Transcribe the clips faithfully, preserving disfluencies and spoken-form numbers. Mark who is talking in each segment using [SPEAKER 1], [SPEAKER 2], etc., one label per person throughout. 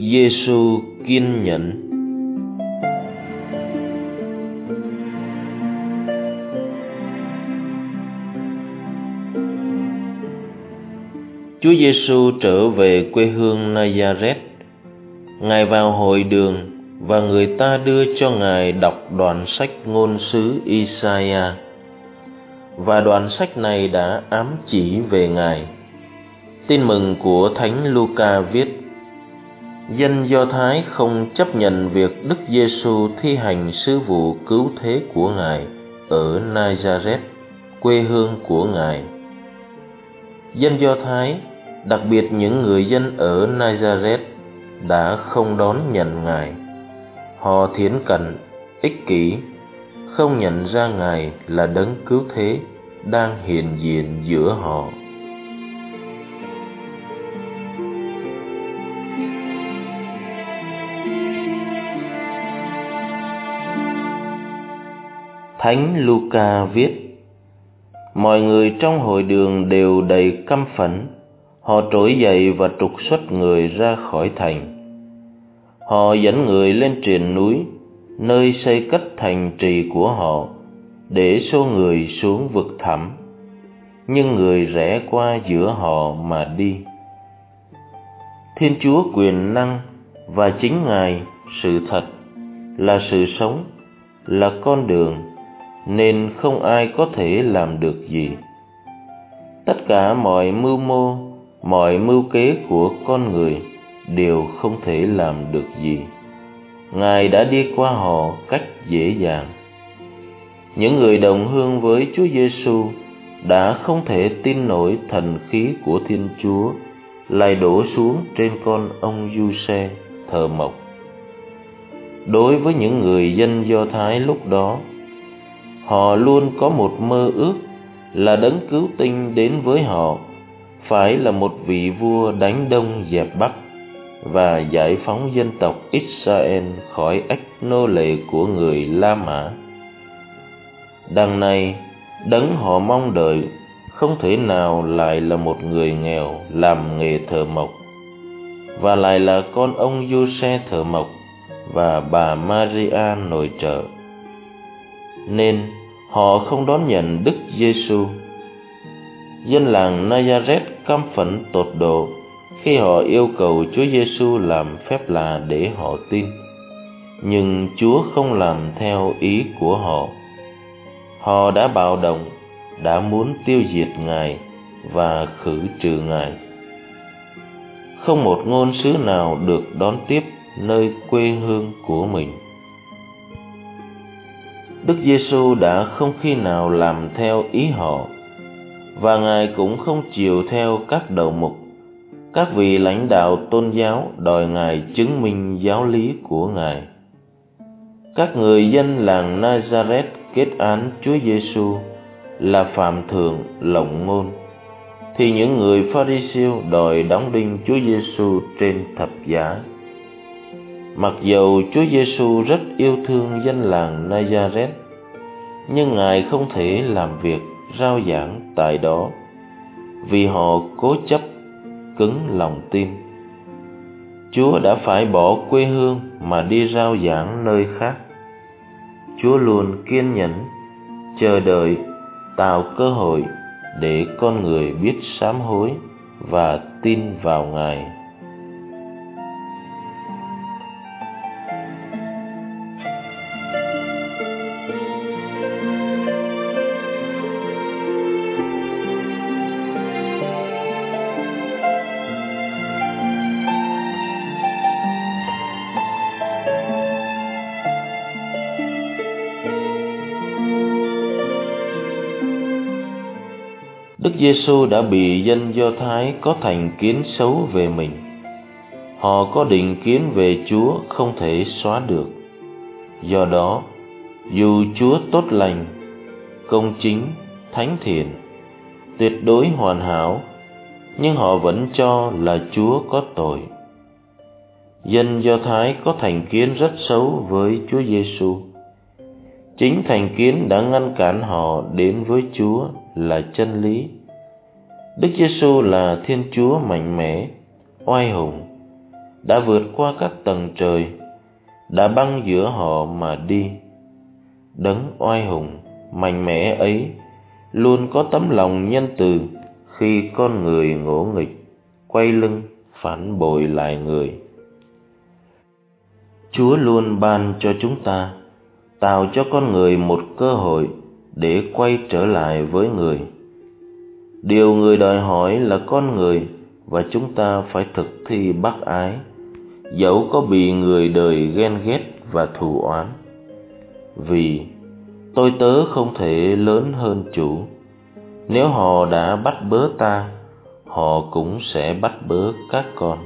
[SPEAKER 1] Giêsu kiên nhẫn. Chúa Giêsu trở về quê hương Nazareth. Ngài vào hội đường và người ta đưa cho Ngài đọc đoạn sách ngôn sứ Isaiah. Và đoạn sách này đã ám chỉ về Ngài. Tin mừng của Thánh Luca viết: Dân Do Thái không chấp nhận việc Đức Giêsu thi hành sứ vụ cứu thế của Ngài ở Nazareth, quê hương của Ngài. Dân Do Thái, đặc biệt những người dân ở Nazareth, đã không đón nhận Ngài. Họ thiển cận, ích kỷ, không nhận ra Ngài là đấng cứu thế đang hiện diện giữa họ. Thánh Luca viết: Mọi người trong hội đường đều đầy căm phẫn. Họ trỗi dậy và trục xuất người ra khỏi thành. Họ dẫn người lên triền núi, nơi xây cất thành trì của họ, để xô người xuống vực thẳm, nhưng người rẽ qua giữa họ mà đi. Thiên Chúa quyền năng và chính Ngài, sự thật, là sự sống, là con đường, nên không ai có thể làm được gì. Tất cả mọi mưu mô, mọi mưu kế của con người đều không thể làm được gì. Ngài đã đi qua họ cách dễ dàng. Những người đồng hương với Chúa Giêsu đã không thể tin nổi thần khí của Thiên Chúa lại đổ xuống trên con ông Giuse thờ mộc. Đối với những người dân Do Thái lúc đó, họ luôn có một mơ ước là đấng cứu tinh đến với họ phải là một vị vua đánh Đông dẹp Bắc và giải phóng dân tộc Israel khỏi ách nô lệ của người La Mã. Đằng này, đấng họ mong đợi không thể nào lại là một người nghèo làm nghề thợ mộc, và lại là con ông Giuse thợ mộc và bà Maria nội trợ. Nên họ không đón nhận Đức Giêsu. Dân làng Nazareth căm phẫn tột độ khi họ yêu cầu Chúa Giêsu làm phép lạ để họ tin, nhưng Chúa không làm theo ý của họ. Họ đã bạo động, đã muốn tiêu diệt Ngài và khử trừ Ngài. Không một ngôn sứ nào được đón tiếp nơi quê hương của mình. Đức Giêsu đã không khi nào làm theo ý họ, và Ngài cũng không chiều theo các đầu mục, các vị lãnh đạo tôn giáo đòi Ngài chứng minh giáo lý của Ngài. Các người dân làng Nazareth kết án Chúa Giêsu là phạm thượng lộng ngôn, thì những người Pha-ri-siêu đòi đóng đinh Chúa Giêsu trên thập giá. Mặc dầu Chúa Giêsu rất yêu thương dân làng Nazareth, nhưng Ngài không thể làm việc rao giảng tại đó, vì họ cố chấp, cứng lòng tin. Chúa đã phải bỏ quê hương mà đi rao giảng nơi khác. Chúa luôn kiên nhẫn, chờ đợi, tạo cơ hội để con người biết sám hối và tin vào Ngài. Đức Giêsu đã bị dân Do Thái có thành kiến xấu về mình. Họ có định kiến về Chúa không thể xóa được. Do đó, dù Chúa tốt lành, công chính, thánh thiện, tuyệt đối hoàn hảo, nhưng họ vẫn cho là Chúa có tội. Dân Do Thái có thành kiến rất xấu với Chúa Giêsu. Chính thành kiến đã ngăn cản họ đến với Chúa là chân lý. Đức Giêsu là Thiên Chúa mạnh mẽ, oai hùng, đã vượt qua các tầng trời, đã băng giữa họ mà đi. Đấng oai hùng, mạnh mẽ ấy luôn có tấm lòng nhân từ khi con người ngỗ nghịch, quay lưng phản bội lại người. Chúa luôn ban cho chúng ta, tạo cho con người một cơ hội để quay trở lại với người. Điều người đòi hỏi là con người và chúng ta phải thực thi bác ái, dẫu có bị người đời ghen ghét và thù oán. Vì tôi tớ không thể lớn hơn chủ. Nếu họ đã bắt bớ ta, họ cũng sẽ bắt bớ các con.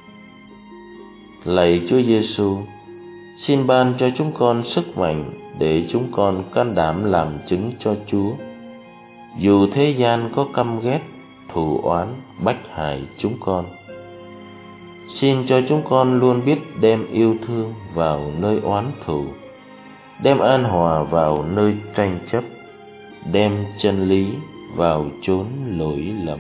[SPEAKER 1] Lạy Chúa Giêsu, xin ban cho chúng con sức mạnh để chúng con can đảm làm chứng cho Chúa, dù thế gian có căm ghét, thù oán, bách hại chúng con. Xin cho chúng con luôn biết đem yêu thương vào nơi oán thù, đem an hòa vào nơi tranh chấp, đem chân lý vào chốn lỗi lầm.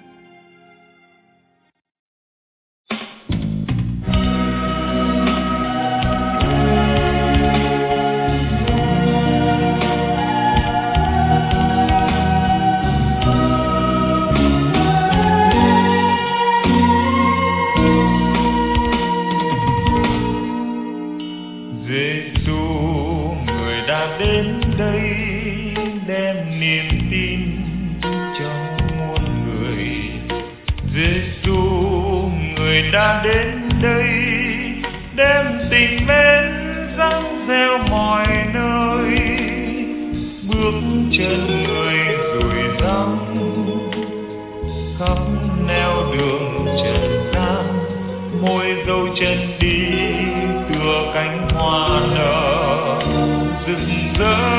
[SPEAKER 2] Đến đây đem niềm tin cho muôn người. Giêsu, người đã đến đây đem tình mến răng reo mọi nơi. Bước chân người dùi dăm khắp nẻo đường trần gian, môi dấu chân đi tựa cánh hoa nở rực rỡ.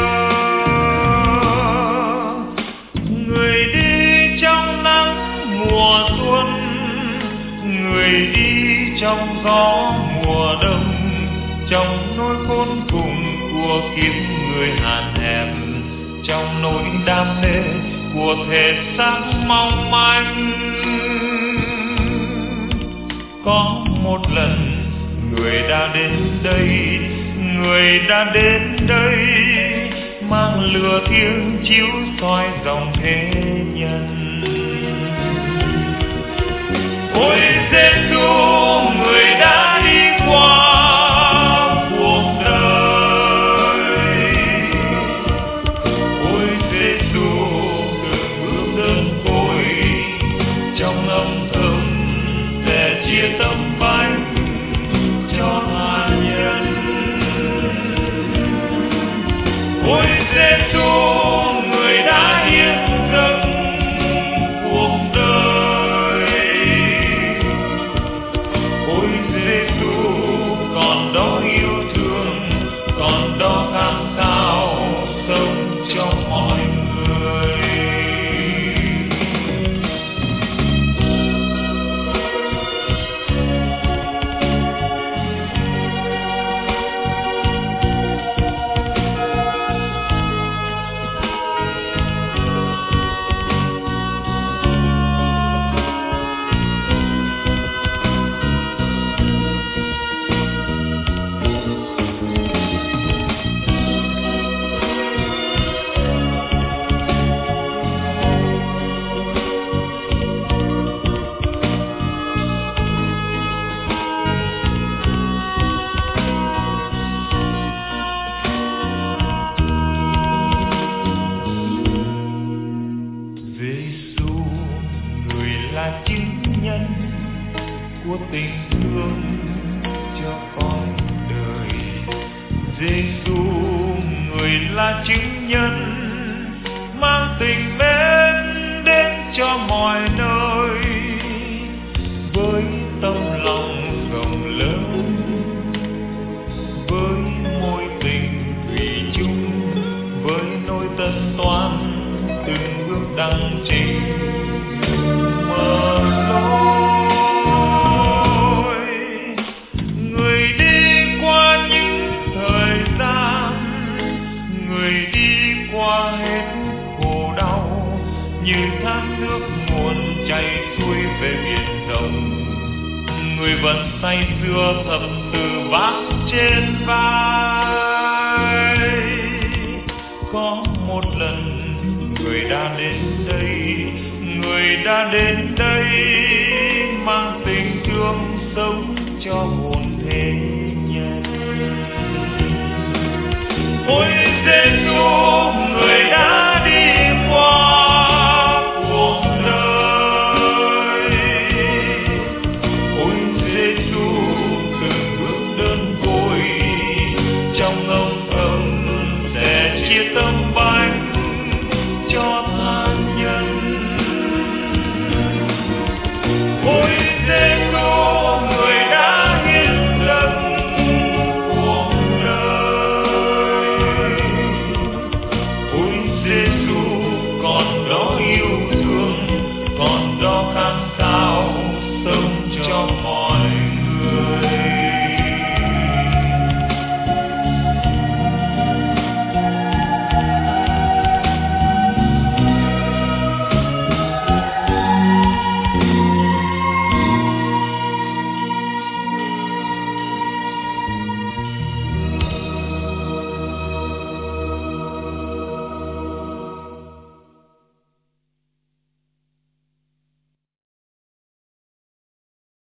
[SPEAKER 2] Người đi trong nắng mùa xuân, người đi trong gió mùa đông, trong nỗi khốn cùng của kiếp người hạn hẹp, trong nỗi đam mê của thể xác mong manh. Có một lần người đã đến đây, người đã đến đây mang lửa thiêng chiếu soi dòng thế nhân. Ôi Giêsu, người đã đi qua cuộc đời. Ôi Giêsu, từng bước đơn côi trong âm thầm sẽ chia tấm bánh cho tha nhân. Ôi Giêsu, người đã hiến dâng cuộc đời. Ôi Giêsu, còn đó yêu thương, còn đó khát khao sống cho mọi người. Là chứng nhân của tình thương cho con đời. Giêsu, người là chứng nhân mang tình mến đến cho mọi nơi. Với tâm lòng rộng lớn, với mối tình thủy chung, với nỗi tân toán từng bước đăng trình. Người đi qua những thời gian, người đi qua người vẫn say sưa thập tự vác trên vai. Có một lần người đã đến đây, người đã đến đây